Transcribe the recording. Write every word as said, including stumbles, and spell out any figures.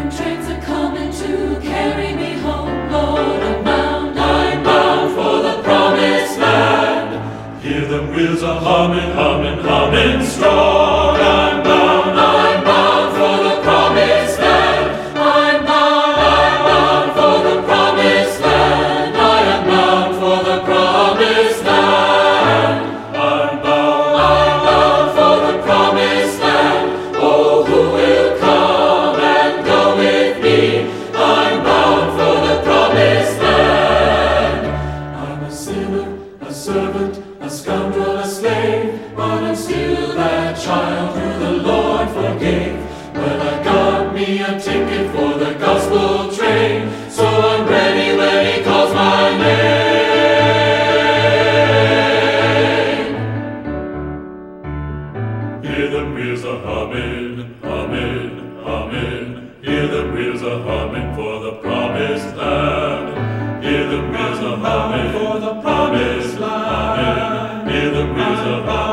trains are coming to carry me home, Lord. I'm bound, I'm bound for the promised land. Hear them wheels a humming, humming, humming strong. I'm bound, I'm bound for the promised land. I'm bound, I'm bound for the promised land. I am bound for the promised land. I'm bound, I'm bound for the promised land. Oh, who will come and go with me? I'm bound for the promised land. I'm a sinner, a servant, a scoundrel, a slave, but I'm still that child who the Lord forgave. Well, I got me a ticket for the gospel train, so I'm ready when he calls my name. hear them wheels a humming, humming, humming. Hear them wheels a humming for the promised land. Hear them wheels a humming for the promised land. Hear them wheels a humming.